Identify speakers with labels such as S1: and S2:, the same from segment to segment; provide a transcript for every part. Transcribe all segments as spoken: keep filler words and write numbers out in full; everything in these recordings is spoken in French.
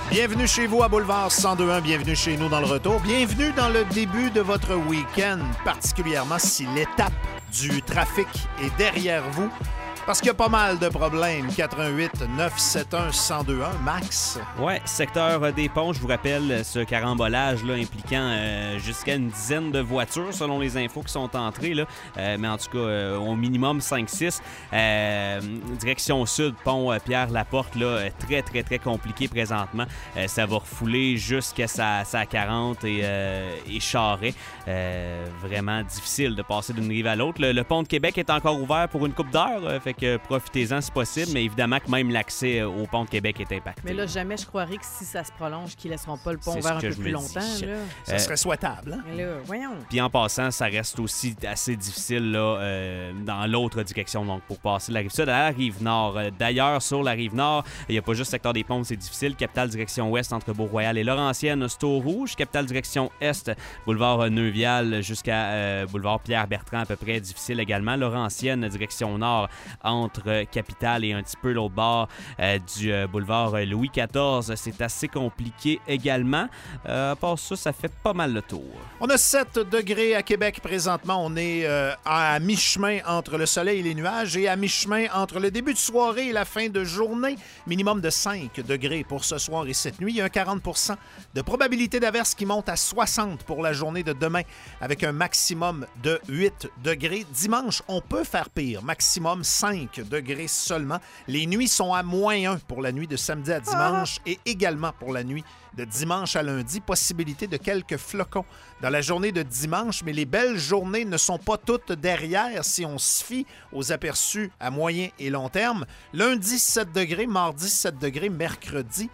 S1: Bienvenue chez vous à Boulevard cent deux un, bienvenue chez nous dans le retour, bienvenue dans le début de votre week-end, particulièrement si l'étape du trafic est derrière vous, parce qu'il y a pas mal de problèmes. quatre un huit neuf sept un un zéro deux un, Max.
S2: Ouais, secteur des ponts, je vous rappelle ce carambolage là, impliquant euh, jusqu'à une dizaine de voitures selon les infos qui sont entrées, là. Euh, mais en tout cas, euh, au minimum cinq six. Euh, direction sud, pont euh, Pierre-Laporte, là, euh, très, très, très compliqué présentement. Euh, ça va refouler jusqu'à sa, sa quarante et, euh, et Charret. Euh, vraiment difficile de passer d'une rive à l'autre. Le, le pont de Québec est encore ouvert pour une couple d'heures, euh, fait que profitez-en si possible, mais évidemment que même l'accès au pont de Québec est impacté.
S3: Mais là, jamais je croirais que si ça se prolonge, qu'ils ne laisseront pas le pont ouvert un peu plus longtemps. Là.
S1: Ça euh, serait souhaitable. Hein?
S3: Mais là, voyons.
S2: Puis en passant, ça reste aussi assez difficile là, euh, dans l'autre direction, donc pour passer de la rive sud à la rive nord. D'ailleurs, sur la rive nord, il n'y a pas juste secteur des ponts, c'est difficile. Capitale direction ouest entre Beau-Royal et Laurentienne, c'est au rouge. Capitale direction est, boulevard Neuvial jusqu'à euh, boulevard Pierre-Bertrand, à peu près difficile également. Laurentienne, direction nord entre Capitale et un petit peu l'autre bord euh, du euh, boulevard Louis quatorze. C'est assez compliqué également. Euh, à part ça, ça fait pas mal le tour.
S1: On a sept degrés à Québec présentement. On est euh, à mi-chemin entre le soleil et les nuages et à mi-chemin entre le début de soirée et la fin de journée. Minimum de cinq degrés pour ce soir et cette nuit. Il y a un quarante pour cent de probabilité d'averse qui monte à soixante pour la journée de demain avec un maximum de huit degrés. Dimanche, on peut faire pire. Maximum cinq degrés seulement. Les nuits sont à moins un pour la nuit de samedi à dimanche ah. et également pour la nuit de dimanche à lundi. Possibilité de quelques flocons dans la journée de dimanche, mais les belles journées ne sont pas toutes derrière si on se fie aux aperçus à moyen et long terme. Lundi, sept degrés. Mardi, sept degrés. Mercredi,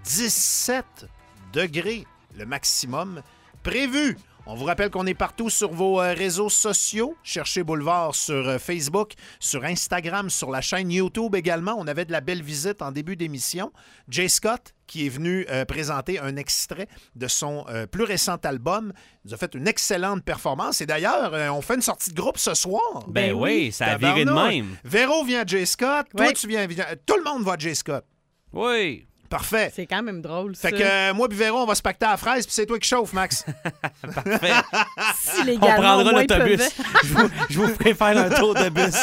S1: dix-sept degrés. Le maximum prévu. On vous rappelle qu'on est partout sur vos euh, réseaux sociaux. Cherchez Boulevard sur euh, Facebook, sur Instagram, sur la chaîne YouTube également. On avait de la belle visite en début d'émission. Jay Scott, qui est venu euh, présenter un extrait de son euh, plus récent album, nous a fait une excellente performance. Et d'ailleurs, euh, on fait une sortie de groupe ce soir.
S2: Ben, ben oui, ça a viré de même.
S1: Véro vient à Jay Scott.
S3: Oui.
S1: Toi, tu viens, viens... Tout le monde va à Jay Scott.
S2: Oui.
S1: Parfait.
S3: C'est quand même drôle, ça.
S1: Fait que euh, moi puis Véro, on va se pacter à la fraise, puis c'est toi qui chauffe, Max.
S2: Parfait.
S3: Si
S2: on prendra l'autobus. je, vous, je vous ferai faire un tour de bus.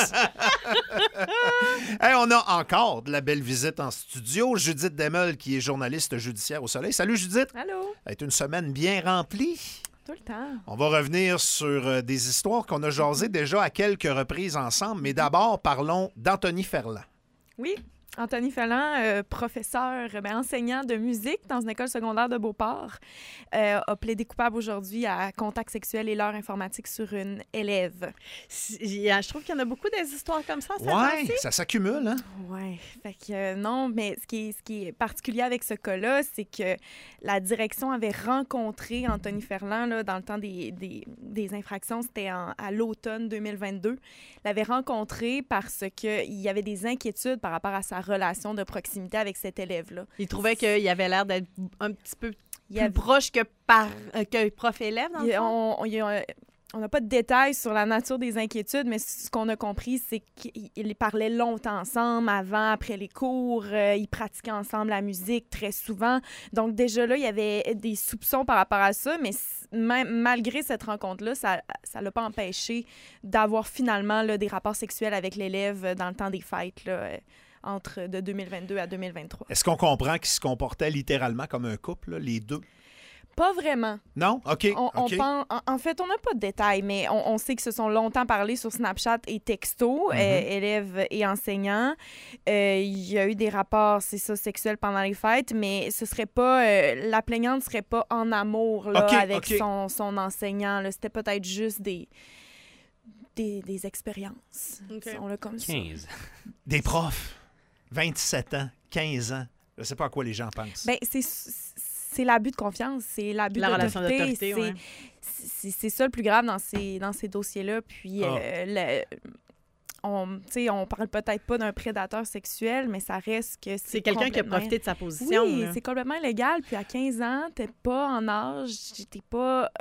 S1: Hey, on a encore de la belle visite en studio. Judith Demel, qui est journaliste judiciaire au Soleil. Salut, Judith.
S3: Allô.
S1: Ça a été une semaine bien remplie.
S3: Tout le temps.
S1: On va revenir sur euh, des histoires qu'on a jasées déjà à quelques reprises ensemble, mais d'abord, parlons d'Anthony Ferland.
S4: Oui. Anthony Ferland, euh, professeur, ben, enseignant de musique dans une école secondaire de Beauport, euh, a plaidé coupable aujourd'hui à contact sexuel et leurre informatique sur une élève.
S3: Je trouve qu'il y en a beaucoup des histoires comme ça.
S1: Oui, ça s'accumule, hein?
S4: Oui, fait que euh, non, mais ce qui, est, ce qui est particulier avec ce cas-là, c'est que la direction avait rencontré Anthony Ferland là, dans le temps des, des, des infractions, c'était en, à l'automne deux mille vingt-deux. L'avait rencontré parce qu'il y avait des inquiétudes par rapport à sa relation de proximité avec cet élève-là.
S3: Il trouvait qu'il avait l'air d'être un petit peu
S4: il
S3: plus
S4: avait...
S3: proche que, par... euh, que prof-élève, dans le
S4: il,
S3: fond?
S4: On, il, on n'a pas de détails sur la nature des inquiétudes, mais ce qu'on a compris, c'est qu'ils parlaient longtemps ensemble, avant, après les cours. Euh, ils pratiquaient ensemble la musique très souvent. Donc déjà là, il y avait des soupçons par rapport à ça, mais même, malgré cette rencontre-là, ça ne l'a pas empêché d'avoir finalement là, des rapports sexuels avec l'élève dans le temps des fêtes, là, euh, entre de deux mille vingt-deux à deux mille vingt-trois.
S1: Est-ce qu'on comprend qu'ils se comportaient littéralement comme un couple, là, les deux?
S4: Pas vraiment.
S1: Non? OK.
S4: On, on
S1: okay.
S4: pense, en, en fait, on n'a pas de détails, mais on, on sait que se sont longtemps parlé sur Snapchat et texto, mm-hmm. euh, élèves et enseignants. Euh, il y a eu des rapports, c'est ça, sexuels pendant les fêtes, mais ce serait pas... Euh, la plaignante ne serait pas en amour là,
S1: okay,
S4: avec
S1: okay.
S4: Son, son enseignant. Là. C'était peut-être juste des... Des, des expériences.
S3: Okay.
S4: On l'a comme
S2: quinze.
S4: Ça.
S1: Des profs. vingt-sept ans, quinze ans. Je ne sais pas à quoi les gens pensent.
S4: Bien, c'est, c'est l'abus de confiance, c'est l'abus
S3: la
S4: d'autorité.
S3: relation d'autorité,
S4: c'est,
S3: ouais.
S4: c'est, c'est ça le plus grave dans ces, dans ces dossiers-là. Puis,
S1: oh.
S4: euh, le, on, on parle peut-être pas d'un prédateur sexuel, mais ça reste que c'est
S3: C'est quelqu'un qui a profité de sa position.
S4: Oui,
S3: là.
S4: c'est complètement illégal. Puis à quinze ans, t'es pas en âge, t'es pas...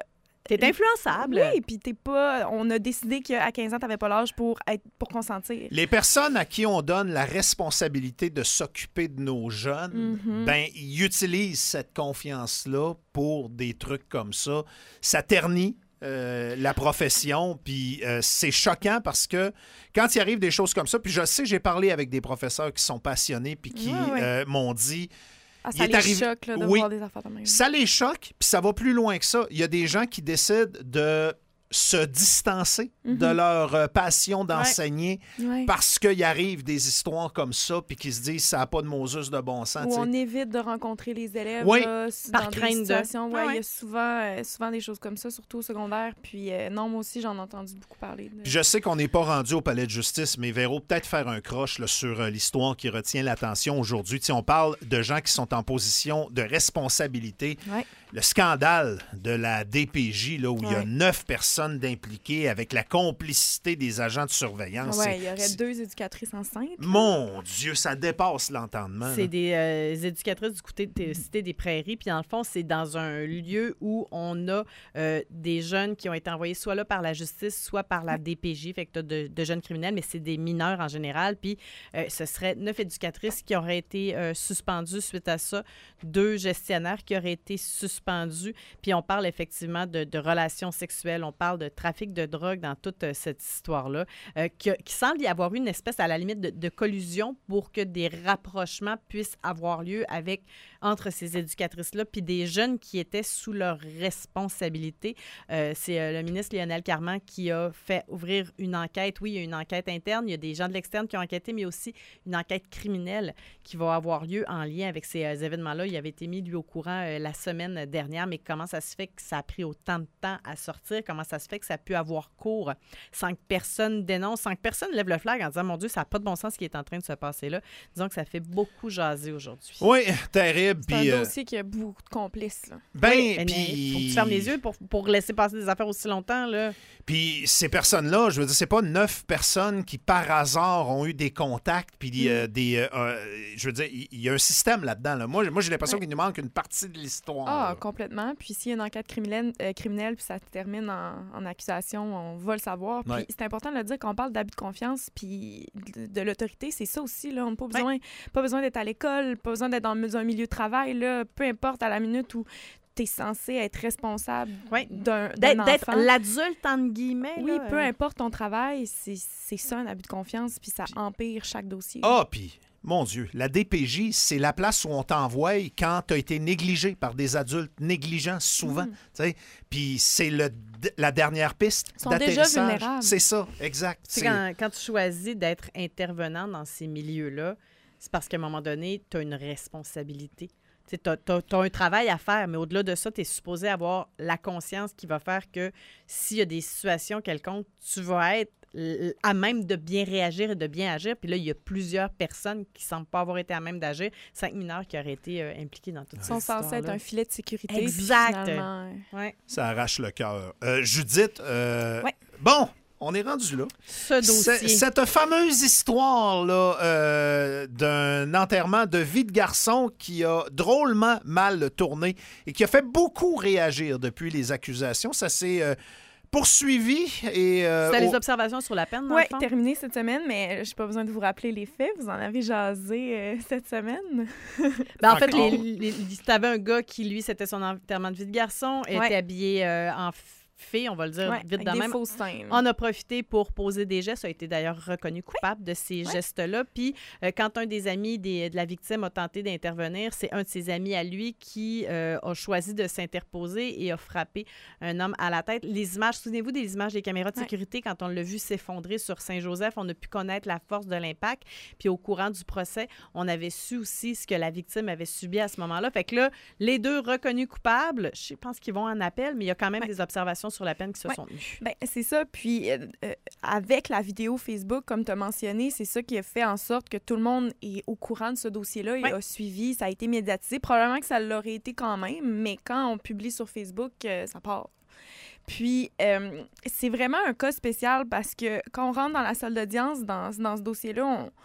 S3: T'es influençable.
S4: Oui, puis t'es pas... On a décidé qu'à quinze ans, t'avais pas l'âge pour, être, pour consentir.
S1: Les personnes à qui on donne la responsabilité de s'occuper de nos jeunes,
S4: Mm-hmm.
S1: ben ils utilisent cette confiance-là pour des trucs comme ça. Ça ternit euh, la profession, puis euh, c'est choquant parce que quand il arrive des choses comme ça, puis je sais, j'ai parlé avec des professeurs qui sont passionnés puis qui
S4: Ouais, ouais.
S1: euh, m'ont dit...
S4: Ah,
S1: il
S4: ça
S1: est
S4: les
S1: arrivé-
S4: choque là, de
S1: Oui.
S4: voir des affaires de même.
S1: Ça les choque, puis ça va plus loin que ça. Il y a des gens qui décident de se distancer
S4: Mhm.
S1: de leur euh, passion d'enseigner
S4: Ouais.
S1: parce qu'il arrive des histoires comme ça, puis qu'ils se disent ça n'a pas de Moses de bon sens.
S4: Où
S1: tu sais.
S4: on évite de rencontrer les élèves
S1: Oui.
S4: là, s-
S3: Par
S4: dans des
S3: crainte de-
S4: situations. Ouais,
S3: Ah ouais.
S4: il y a souvent, euh, souvent des choses comme ça, surtout au secondaire. Puis euh, non, moi aussi, j'en ai entendu beaucoup parler. de-
S1: Puis je sais qu'on n'est pas rendu au palais de justice, mais Véro, peut-être faire un croche là, sur euh, l'histoire qui retient l'attention aujourd'hui. Tu sais, on parle de gens qui sont en position de responsabilité.
S4: Ouais.
S1: Le scandale de la D P J, là, où il y a
S4: Ouais.
S1: neuf personnes impliquées avec la complicité des agents de surveillance.
S4: Ouais,
S1: c'est-
S4: il y aurait
S1: c'est-
S4: deux éducatrices enceintes. là.
S1: Mon Dieu, ça dépasse l'entendement.
S3: C'est
S1: là.
S3: des euh, éducatrices du côté de Cité des Prairies. Puis dans le fond, c'est dans un lieu où on a euh, des jeunes qui ont été envoyés soit là par la justice, soit par la D P J. Fait que tu as de, de jeunes criminels, mais c'est des mineurs en général. Puis euh, ce serait neuf éducatrices qui auraient été euh, suspendues suite à ça, deux gestionnaires qui auraient été suspendus. Puis on parle effectivement de, de relations sexuelles, on parle de trafic de drogue dans toute euh, cette histoire-là, euh, qui, qui semble y avoir eu une espèce, à la limite, de, de collusion pour que des rapprochements puissent avoir lieu avec, entre ces éducatrices-là, puis des jeunes qui étaient sous leur responsabilité. Euh, c'est euh, le ministre Lionel Carman qui a fait ouvrir une enquête. Oui, il y a une enquête interne, il y a des gens de l'externe qui ont enquêté, mais aussi une enquête criminelle qui va avoir lieu en lien avec ces euh, événements-là. Il avait été mis, lui, au courant euh, la semaine dernière, mais comment ça se fait que ça a pris autant de temps à sortir? Comment ça se fait que ça a pu avoir cours sans que personne dénonce, sans que personne lève le flag en disant « Mon Dieu, ça n'a pas de bon sens ce qui est en train de se passer là ». Disons que ça fait beaucoup jaser aujourd'hui.
S1: Oui, terrible.
S4: C'est un
S1: Puis, euh,
S4: dossier qui a beaucoup de complices. Là.
S1: ben,
S3: Oui, mais
S1: puis-
S3: faut que tu fermes les yeux pour, pour laisser passer des affaires aussi longtemps, là.
S1: Puis ces personnes-là, je veux dire, c'est pas neuf personnes qui, par hasard, ont eu des contacts, puis euh, des... euh, euh, je veux dire, il il y, a un système là-dedans. Là. Moi, moi j'ai l'impression
S4: Ouais.
S1: qu'il nous manque une partie de l'histoire.
S4: Ah,
S1: là.
S4: complètement. Puis s'il y a une enquête criminelle, euh, criminelle puis ça se termine en, en accusation, on va le savoir. Puis
S1: Ouais.
S4: c'est important de le dire quand on parle d'abus de confiance puis de, de l'autorité, c'est ça aussi. Là. On n'a pas besoin, pas besoin d'être à l'école, pas besoin d'être dans un milieu de travail. Là. Peu importe, à la minute où tu es censé être responsable
S3: Oui.
S4: d'un, d'un
S3: D'être, d'être
S4: enfant.
S3: l'adulte, entre guillemets.
S4: Oui,
S3: là,
S4: peu
S3: euh,
S4: importe ton travail, c'est, c'est ça un abus de confiance, puis ça empire chaque dossier.
S1: Ah, puis, mon Dieu, la D P J, c'est la place où on t'envoie quand tu as été négligé par des adultes négligents, souvent.
S4: Mm.
S1: tu sais. Puis c'est le, la dernière piste
S4: Ils sont déjà
S1: d'atterrissage.
S4: vulnérables.
S1: C'est ça, exact.
S3: Tu sais,
S1: C'est-
S3: quand, quand tu choisis d'être intervenant dans ces milieux-là, c'est parce qu'à un moment donné, tu as une responsabilité. Tu as un travail à faire, mais au-delà de ça, tu es supposé avoir la conscience qui va faire que s'il y a des situations quelconques, tu vas être l- à même de bien réagir et de bien agir. Puis là, il y a plusieurs personnes qui ne semblent pas avoir été à même d'agir. Cinq mineurs qui auraient été euh, impliqués dans toute
S4: Ils
S3: cette
S4: sont
S3: histoire.
S4: censés être un filet de sécurité. puis
S3: Exact.
S4: finalement, euh,
S3: Ouais.
S1: Ça arrache le cœur. Euh, Judith, euh,
S4: Ouais.
S1: bon, on est rendu là.
S3: Ce dossier.
S1: C'est- Cette fameuse histoire-là euh, d'un enterrement de vie de garçon qui a drôlement mal tourné et qui a fait beaucoup réagir depuis les accusations, ça s'est euh, poursuivi. et euh,
S3: C'était
S1: au-
S3: les observations sur la peine, dans
S4: Oui,
S3: le fond?
S4: terminé cette semaine, mais j'ai pas besoin de vous rappeler les faits. Vous en avez jasé euh, cette semaine.
S3: Ben, en fait,
S1: Encore.
S3: les, les, t'avais un gars qui, lui, c'était son enterrement de vie de garçon,
S4: Ouais.
S3: était habillé euh, en fée, on va le dire
S4: Ouais,
S3: vite
S4: avec
S3: de
S4: des
S3: même.
S4: faux seins.
S3: On a profité pour poser des gestes, a été d'ailleurs reconnu coupable de ces
S4: Ouais.
S3: gestes-là. Puis, euh, quand un des amis des- de la victime a tenté d'intervenir, c'est un de ses amis à lui qui euh, a choisi de s'interposer et a frappé un homme à la tête. Les images, souvenez-vous des images des caméras de
S4: Ouais.
S3: sécurité, quand on l'a vu s'effondrer sur Saint-Joseph, on a pu connaître la force de l'impact. Puis, au courant du procès, on avait su aussi ce que la victime avait subi à ce moment-là. Fait que là, les deux reconnus coupables, je pense qu'ils vont en appel, mais il y a quand même
S4: Ouais.
S3: des observations sur la peine qui se
S4: Ouais.
S3: sont tenues.
S4: Ben, c'est ça. Puis, euh, euh, avec la vidéo Facebook, comme tu as mentionné, c'est ça qui a fait en sorte que tout le monde est au courant de ce dossier-là et
S3: Ouais.
S4: a suivi. Ça a été médiatisé. Probablement que ça l'aurait été quand même, mais quand on publie sur Facebook, euh, ça part. Puis, euh, c'est vraiment un cas spécial parce que quand on rentre dans la salle d'audience, dans, dans ce dossier-là, on,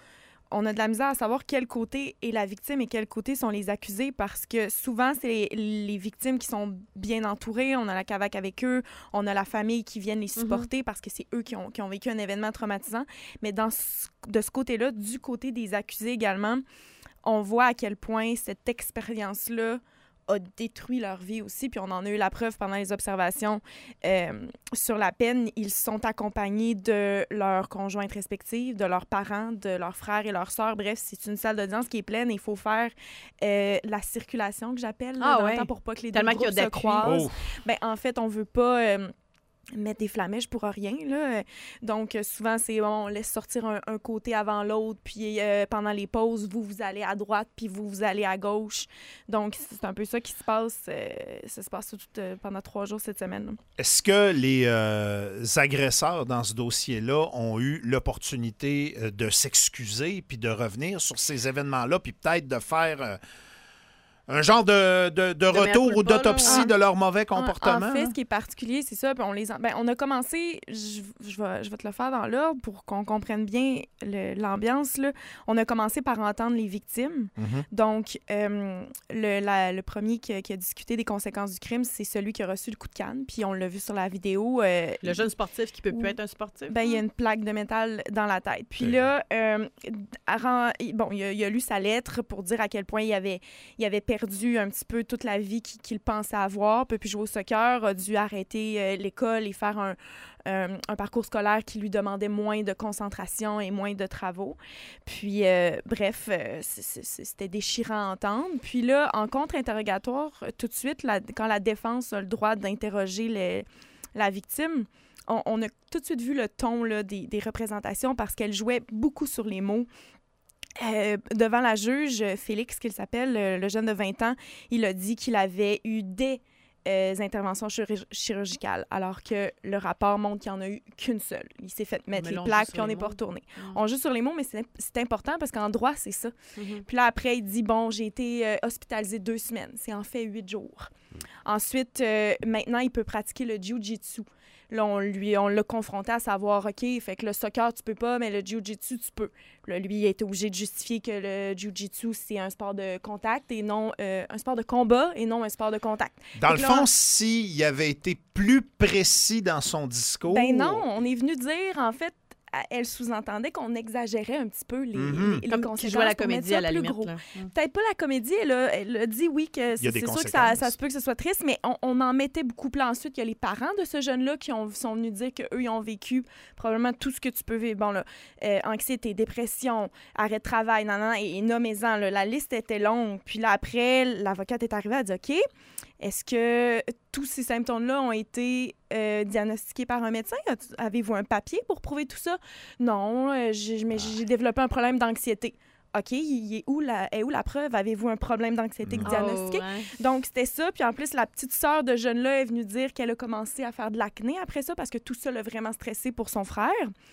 S4: on a de la misère à savoir quel côté est la victime et quel côté sont les accusés parce que souvent, c'est les, les victimes qui sont bien entourées. On a la CAVAC avec eux. On a la famille qui viennent les supporter mm-hmm. parce que c'est eux qui ont, qui ont vécu un événement traumatisant. Mais dans ce, de ce côté-là, du côté des accusés également, on voit à quel point cette expérience-là a détruit leur vie aussi, puis on en a eu la preuve pendant les observations euh, sur la peine. Ils sont accompagnés de leurs conjointes respectives, de leurs parents, de leurs frères et leurs sœurs. Bref, c'est une salle d'audience qui est pleine et il faut faire euh, la circulation que j'appelle,
S3: ah,
S4: là,
S3: ouais.
S4: dans le temps pour pas que les
S3: Tellement
S4: deux groupes se croisent. Oh. Ben, en fait, on veut pas... Euh, mettre des flamèches pour rien, là. Donc, souvent, c'est bon, on laisse sortir un, un côté avant l'autre, puis euh, pendant les pauses, vous, vous allez à droite, puis vous, vous allez à gauche. Donc, c'est un peu ça qui se passe. Euh, ça se passe tout, euh, pendant trois jours cette semaine. Là.
S1: Est-ce que les euh, agresseurs dans ce dossier-là ont eu l'opportunité euh, de s'excuser puis de revenir sur ces événements-là, puis peut-être de faire... Euh, un genre de, de, de, de retour ou d'autopsie de leur mauvais comportement?
S4: En, en fait, ce qui est particulier, c'est ça. Puis on, les a, ben, on a commencé, je, je, vais, je vais te le faire dans l'ordre pour qu'on comprenne bien le, l'ambiance. Là. On a commencé par entendre les victimes. Mm-hmm. Donc, euh, le, la, le premier qui a, qui a discuté des conséquences du crime, c'est celui qui a reçu le coup de canne. Puis on l'a vu sur la vidéo. Euh,
S3: le jeune sportif qui peut où, plus être un sportif.
S4: Ben, il y a une plaque de métal dans la tête. Puis là, euh, bon, il a, il a lu sa lettre pour dire à quel point il avait, il avait perdu perdu un petit peu toute la vie qu'il, qu'il pensait avoir, peut plus jouer au soccer, a dû arrêter euh, l'école et faire un, euh, un parcours scolaire qui lui demandait moins de concentration et moins de travaux. Puis, euh, bref, euh, c'est, c'est, c'était déchirant à entendre. Puis là, en contre-interrogatoire, tout de suite, la, quand la défense a le droit d'interroger les, la victime, on, on a tout de suite vu le ton là, des, des représentations parce qu'elle jouait beaucoup sur les mots. Euh, devant la juge, Félix, qu'il s'appelle, le, le jeune de vingt ans, il a dit qu'il avait eu des euh, interventions chirurg- chirurgicales, alors que le rapport montre qu'il n'y en a eu qu'une seule. Il s'est fait mettre mais les plaques, puis on n'est pas retourné. Mmh. On joue sur les mots, mais c'est, c'est important parce qu'en droit, c'est ça. Mmh. Puis là, après, il dit, bon, j'ai été euh, hospitalisé deux semaines. C'est en fait huit jours. Mmh. Ensuite, euh, maintenant, il peut pratiquer le jiu-jitsu. Là, on, lui, on l'a confronté à savoir, OK, fait que le soccer, tu peux pas, mais le jiu-jitsu, tu peux. Là, lui, il a été obligé de justifier que le jiu-jitsu, c'est un sport de contact et non euh, un sport de combat et non un sport de contact.
S1: Dans
S4: fait
S1: le
S4: là,
S1: fond,
S4: on...
S1: s'il avait été plus précis dans son discours...
S4: Ben non, on est venu dire, en fait, elle sous-entendait qu'on exagérait un petit peu les,
S1: mm-hmm.
S4: les, les
S3: Comme
S4: conséquences.
S3: Qui jouait à la comédie à la limite.
S4: Peut-être pas la comédie, elle a, elle a dit oui que c'est, c'est sûr que ça, ça se peut que ce soit triste, mais on, on en mettait beaucoup plus ensuite qu'il y a les parents de ce jeune-là qui ont, sont venus dire qu'eux, ils ont vécu probablement tout ce que tu peux vivre. Bon, là, euh, anxiété, dépression, arrêt de travail, nan, nan, et, et nommez-en. Là, la liste était longue. Puis là, après, l'avocate est arrivée, elle a dit « OK, est-ce que tous ces symptômes-là ont été euh, diagnostiqués par un médecin? Avez-vous un papier pour prouver tout ça? Non, euh, j'ai, mais j'ai développé un problème d'anxiété. OK, il est où la, est où la preuve? Avez-vous un problème d'anxiété oh, diagnostiqué? Ouais. Donc, c'était ça. Puis en plus, la petite sœur de jeune-là est venue dire qu'elle a commencé à faire de l'acné après ça parce que tout ça l'a vraiment stressé pour son frère.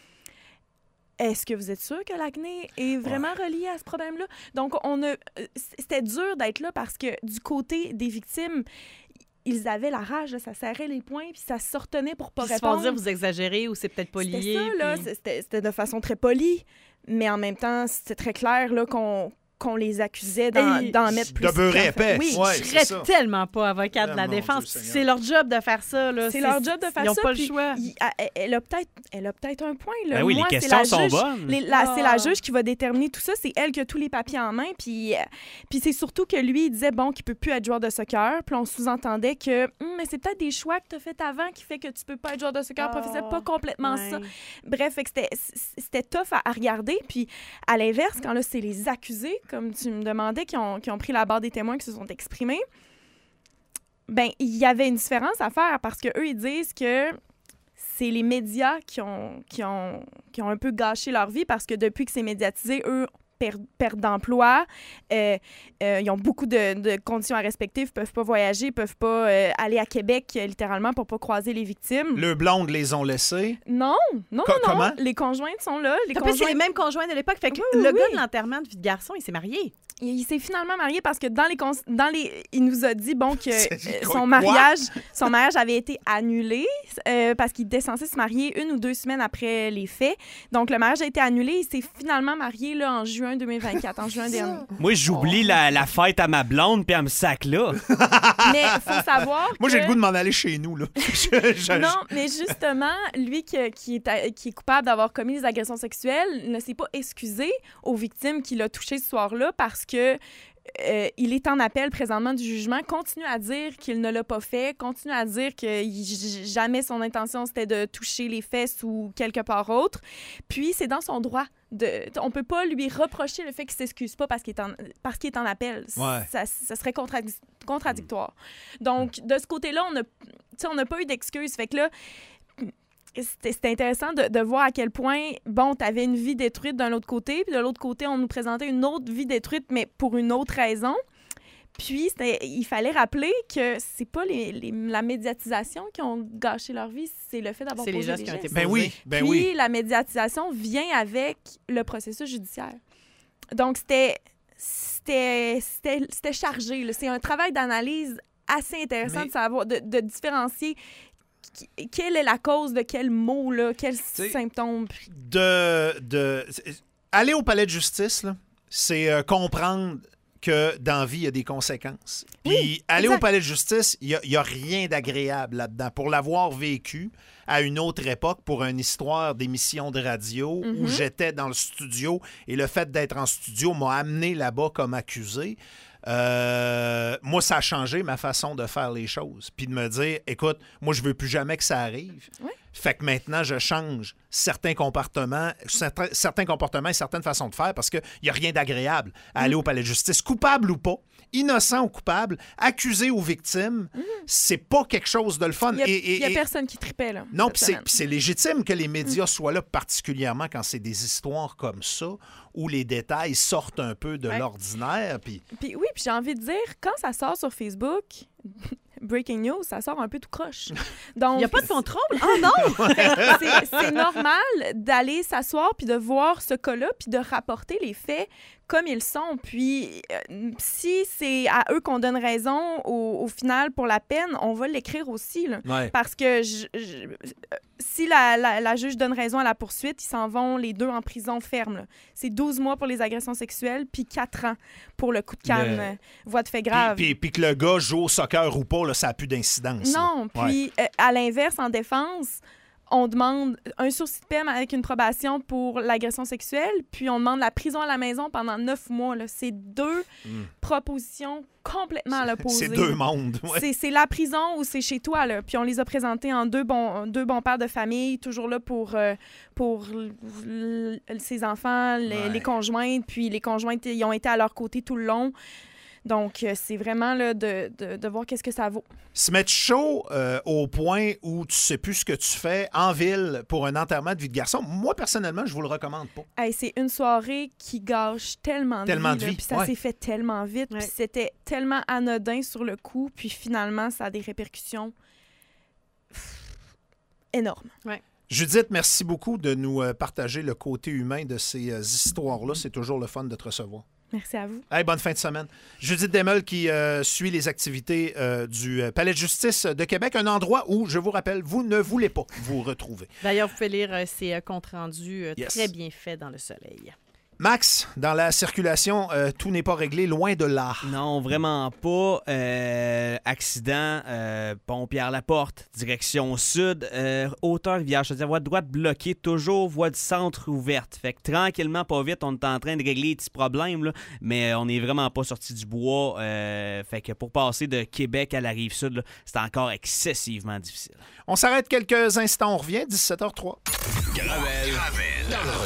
S4: Est-ce que vous êtes sûr que l'acné est vraiment ouais. relié à ce problème-là? Donc, on a, c'était dur d'être là parce que du côté des victimes, ils avaient la rage, là, ça serrait les poings, puis ça se retenait pour pas
S3: puis
S4: répondre.
S3: Se faire dire, vous exagérez ou c'est peut-être pas lié.
S4: C'était ça, là,
S3: puis...
S4: c'était, c'était de façon très polie, mais en même temps, c'était très clair là, qu'on... qu'on les accusait d'en, hey, d'en mettre plus.
S1: De beurrer épais.
S3: Oui,
S1: ouais,
S3: je serais tellement pas avocate de la défense. Dieu, c'est leur job de faire ça. Là.
S4: C'est,
S3: c'est
S4: leur job de faire
S3: ils ça.
S4: Ils
S3: n'ont pas le choix.
S4: Il, elle, elle, a peut-être, elle a peut-être un point. Là.
S2: Ben oui,
S4: Moi,
S2: les questions
S4: c'est
S2: sont
S4: juge,
S2: bonnes.
S4: Les, la,
S3: oh.
S4: C'est la juge qui va déterminer tout ça. C'est elle qui a tous les papiers en main. Puis, puis c'est surtout que lui, il disait bon, qu'il ne peut plus être joueur de soccer. Puis on sous-entendait que hm, mais c'est peut-être des choix que tu as fait avant qui fait que tu ne peux pas être joueur de soccer oh. professionnel. Pas complètement ouais. ça. Bref, fait que c'était, c'était tough à, à regarder. Puis à l'inverse, quand là, c'est les accusés, comme tu me demandais, Qui ont, qui ont pris la barre des témoins, qui se sont exprimés, ben il y avait une différence à faire parce qu'eux, ils disent que c'est les médias qui ont, qui ont, qui ont un peu gâché leur vie parce que depuis que c'est médiatisé, eux perdent, perdent d'emploi, euh, euh, ils ont beaucoup de, de conditions à respecter, ils ne peuvent pas voyager, ils ne peuvent pas euh, aller à Québec, euh, littéralement, pour ne pas croiser les victimes.
S1: Le blonde les ont laissés?
S4: Non, non,
S1: Co-
S4: non.
S1: Comment?
S4: Les conjointes sont là. Les
S3: en
S4: conjointes...
S3: plus, c'est les mêmes conjoints de l'époque. Fait que
S4: oui,
S3: le
S4: oui.
S3: gars de l'enterrement de vie de garçon, il s'est marié.
S4: il s'est finalement marié parce que dans les, cons- dans les il nous a dit bon que
S1: C'est
S4: euh,
S1: quoi-
S4: son mariage son mariage avait été annulé euh, parce qu'il était censé se marier une ou deux semaines après les faits. Donc le mariage a été annulé. Il s'est finalement marié là, en juin deux mille vingt-quatre, en juin dernier.
S2: Moi, j'oublie
S1: Oh.
S2: la, la fête à ma blonde, puis elle me sac là.
S4: Mais il faut savoir
S1: Moi,
S4: que...
S1: j'ai le goût de m'en aller chez nous. Là. Je- je-
S4: Non, mais justement, lui qui, qui, est, à- qui est coupable d'avoir commis des agressions sexuelles ne s'est pas excusé aux victimes qu'il a touchées ce soir-là parce que euh, il est en appel présentement du jugement, continue à dire qu'il ne l'a pas fait, continue à dire que il- j- jamais son intention c'était de toucher les fesses ou quelque part autre. Puis c'est dans son droit. De, on peut pas lui reprocher le fait qu'il s'excuse pas parce qu'il est en, parce qu'il est en appel.
S1: Ouais.
S4: Ça, ça serait contradi- contradictoire. Donc, de ce côté-là, on n'a tu sais, on n'a pas eu d'excuses. Fait que là, c'était c'était intéressant de, de voir à quel point, bon, tu avais une vie détruite d'un autre côté, puis de l'autre côté, on nous présentait une autre vie détruite, mais pour une autre raison. Puis, c'était- il fallait rappeler que c'est pas les, les- la médiatisation qui ont gâché leur vie, c'est le fait d'avoir
S3: C'est les
S4: posé
S3: gestes
S4: des
S3: qui ont été
S4: gestes.
S1: Ben oui, ben
S4: Puis,
S1: oui.
S4: la médiatisation vient avec le processus judiciaire. Donc, c'était c'était c'était- c'était chargé. là. C'est un travail d'analyse assez intéressant
S1: Mais-
S4: de savoir, de, de différencier qui- quelle est la cause de quel mot, là, quel
S1: sais-
S4: symptôme.
S1: De, de, aller au palais de justice, là, c'est euh, comprendre que dans la vie, il y a des conséquences. Puis
S4: Oui,
S1: aller
S4: exact.
S1: au palais de justice, il n'y a, a rien d'agréable là-dedans. Pour l'avoir vécu à une autre époque, pour une histoire d'émission de radio où
S4: Mhm.
S1: j'étais dans le studio et le fait d'être en studio m'a amené là-bas comme accusé. Euh, moi, ça a changé ma façon de faire les choses. Puis de me dire, écoute, moi, je veux plus jamais que ça arrive.
S4: Ouais.
S1: Fait que maintenant, je change certains comportements, certains, certains comportements et certaines façons de faire parce qu'il n'y a rien d'agréable à aller au palais de justice. Coupable ou pas, innocent ou coupable, accusé ou victime, c'est pas quelque chose de le fun.
S4: Il
S1: Et- et-
S4: n'y a,
S1: et-
S4: personne qui tripait, là.
S1: non,
S4: cette
S1: puis c'est,
S4: semaine.
S1: puis c'est légitime que les médias soient là, particulièrement quand c'est des histoires comme ça, où les détails sortent un peu de
S4: Ouais.
S1: l'ordinaire. Puis
S4: Puis oui, puis j'ai envie de dire, quand ça sort sur Facebook, breaking news, ça sort un peu tout croche. Donc,
S3: Il n'y a pas de contrôle. Oh non!
S4: c'est c'est normal d'aller s'asseoir puis de voir ce cas-là puis de rapporter les faits comme ils sont. Puis euh, si c'est à eux qu'on donne raison au, au final pour la peine, on va l'écrire aussi. Là.
S1: ouais.
S4: Parce que je- je- euh, si la, la- la juge donne raison à la poursuite, ils s'en vont les deux en prison ferme. là. C'est douze mois pour les agressions sexuelles puis quatre ans pour le coup de canne,
S1: Le-
S4: euh, voie de fait
S1: Puis,
S4: grave.
S1: puis- puis que le gars joue au soccer ou pas, là, ça n'a plus d'incidence. là.
S4: Non,
S1: Ouais.
S4: puis euh, à l'inverse, en défense, on demande un sursis de peine avec une probation pour l'agression sexuelle, puis on demande la prison à la maison pendant neuf mois. là. C'est deux
S1: Mm.
S4: propositions complètement à l'opposé.
S1: C'est deux mondes. ouais.
S4: C'est- C'est la prison ou c'est chez toi. Là. Puis on les a présentés en deux bons, deux bons pères de famille, toujours là pour, euh, pour l- l- ses enfants, les,
S1: Ouais.
S4: les conjointes. Puis les conjointes, ils ont été à leur côté tout le long. Donc, euh, c'est vraiment là, de, de, de voir qu'est-ce que ça vaut.
S1: Se mettre chaud euh, au point où tu sais plus ce que tu fais en ville pour un enterrement de vie de garçon, moi, personnellement, je vous le recommande pas.
S4: Hey, c'est une soirée qui gâche tellement de
S1: Tellement
S4: vie.
S1: de
S4: là,
S1: vie,
S4: Puis ça
S1: ouais.
S4: s'est fait tellement vite.
S3: Ouais.
S4: Puis c'était tellement anodin sur le coup. Puis finalement, ça a des répercussions pff, énormes.
S1: Judith, merci beaucoup de nous euh, partager le côté humain de ces euh, histoires-là. C'est toujours le fun de te recevoir.
S4: Merci à vous.
S1: Hey, bonne fin de semaine. Judith Desmeules qui euh, suit les activités euh, du euh, Palais de justice de Québec, un endroit où, je vous rappelle, vous ne voulez pas vous retrouver.
S3: D'ailleurs, vous pouvez lire euh, ces euh, comptes rendus euh,
S1: Yes.
S3: très bien faits dans Le Soleil.
S1: Max, dans la circulation, euh, tout n'est pas réglé, loin de là.
S2: Non, vraiment pas. Euh, accident, euh, pont Pierre-Laporte, direction sud, euh, hauteur Rivière, je veux dire, voie de droite bloquée, toujours voie du centre ouverte. Fait que tranquillement, pas vite, on est en train de régler les petits problèmes, là, mais on n'est vraiment pas sorti du bois. Euh, fait que pour passer de Québec à la Rive-Sud, là, c'est encore excessivement difficile.
S1: On s'arrête quelques instants, on revient, dix-sept heures zéro trois.
S5: Gravel.